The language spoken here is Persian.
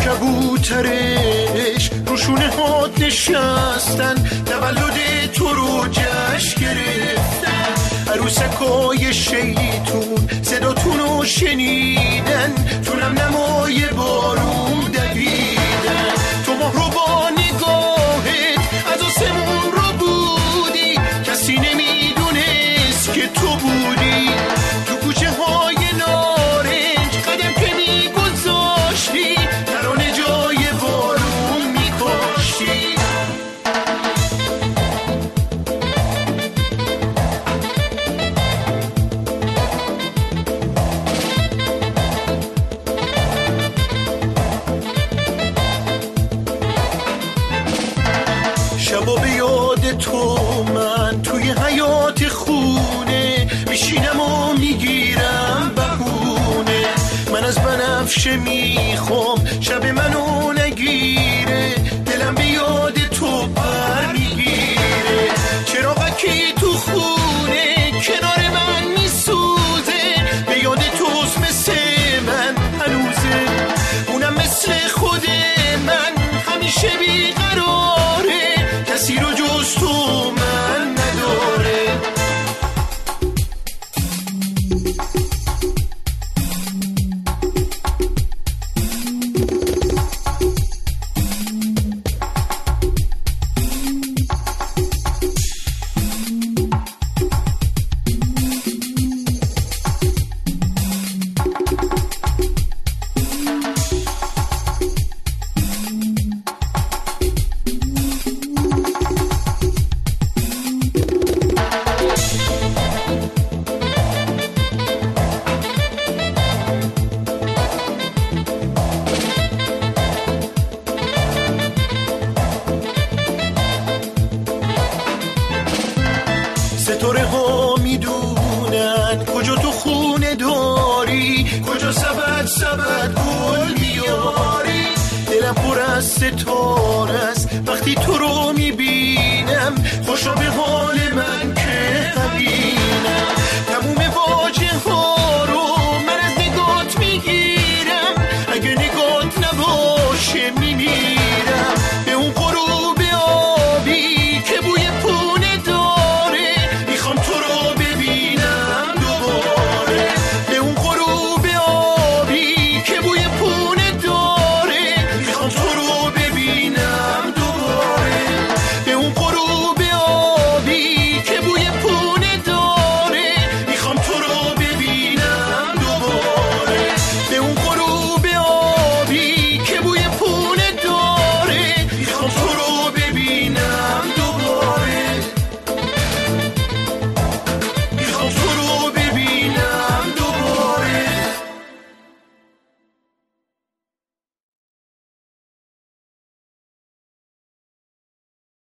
کبوترش روشونه هات نشستن، تولد تو رو جشن گرفتن. عروسکای شیطون صداتون رو شنیدن، تو نمای بارون دویدن. تو ماه رو با نگاهت از آسمون رو بودی، کسی نمیدونست که تو بودی. تو کوچه های نارنج قدم که میگذاشتی، ترانه جای بارون میکاشتی. شبا به یاد تو من توی حیات خونه میشینم و میگیرم بهونه. من از بنفشه میخوام شب منو نگیره، دلم به یاد تو بر میگیره. چراغکی تو خونه کنار من میسوزه، به یاد توست مثل من هنوزه. اونم مثل خود من همیشه بیقراره، کسی رو جز تو من نداره. ستاره ها میدونن کجا تو خونه داری، کجا سبد گل میاری. دلم پر از ستاره است وقتی تو رو میبینم، خوشا به حال من که قبیل.